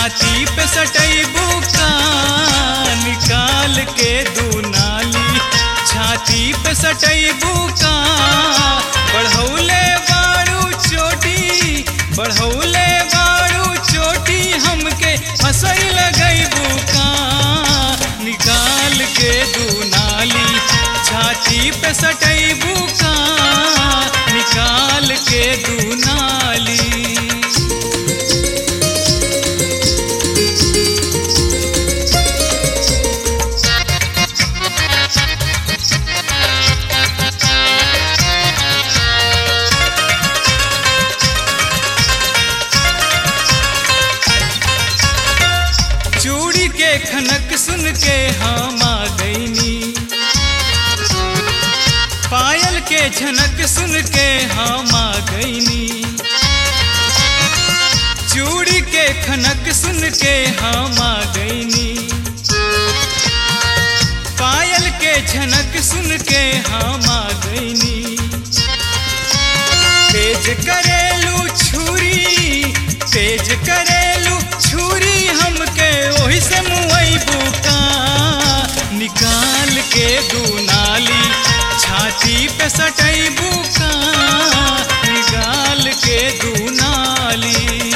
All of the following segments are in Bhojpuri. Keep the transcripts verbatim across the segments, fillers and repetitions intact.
छाती पे सटैबू का निकाल के दूनाली, छाती पे सटैबू का बढ़ौले बाड़ू चोटी, बढ़ौले बाड़ू चोटी हमके फसई लगैबू का निकाल के दूनाली, छाती पे सटैबू का निकाल के दूनाली। चूड़ी के खनक सुन के हम आ गईनी, पायल के झनक सुन के हम आ गईनी, चूड़ी के खनक सुन के हम आ गईनी, पायल के झनक सुन के हम आ गईनी। तेज करेलू छुरी, तेज करेलू छुरी हमके ओही से मुआइबू का निकाल के दूनाली, छाती पे सटैबू का निकाल के दूनाली।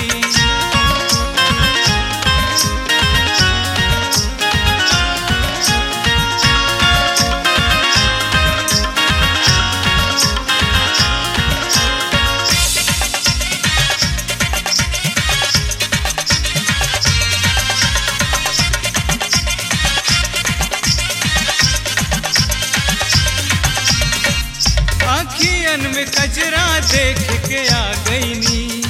अखियन में कजरा देख के आ गईनी,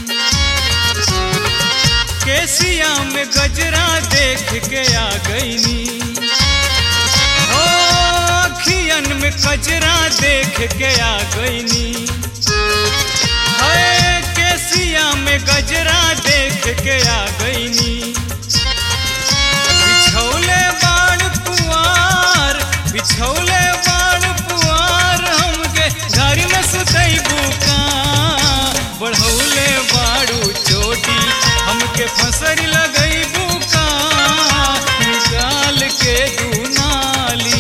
केसिया में गजरा देख के आ गईनी, ओ अखियन में कजरा देख के आ गईनी, है केसिया में गजरा देख के आ गईनी। बिछौले बाण पुआर, बिछौले बाण पुआर हमके घर में सुतैबू का बढ़ौले बाड़ू चोटी हमके फसरी लगैबू का निकाल के दूनाली।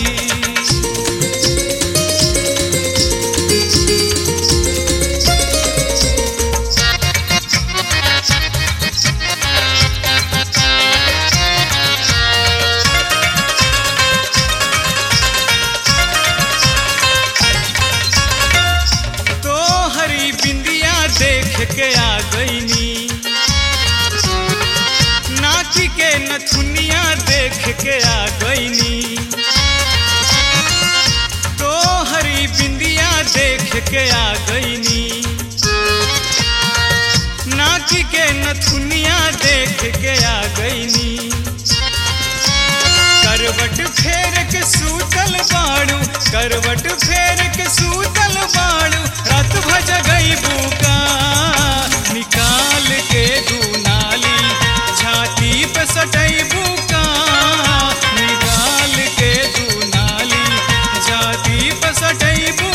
बिंदिया देख के आ गईनी, नाची के नथुनिया देख के आ गईनी, तो हरी बिंदिया देख के आ गईनी, नाची के नथुनिया देख के आ गईनी। करवट फेर के सूतल बाड़ू, करवट फेर के सूतल बाड़ू रात भज गईबू का निकाल के दूनाली, छाती पे सटैबू का निकाल के दूनाली, छाती पे सटैबू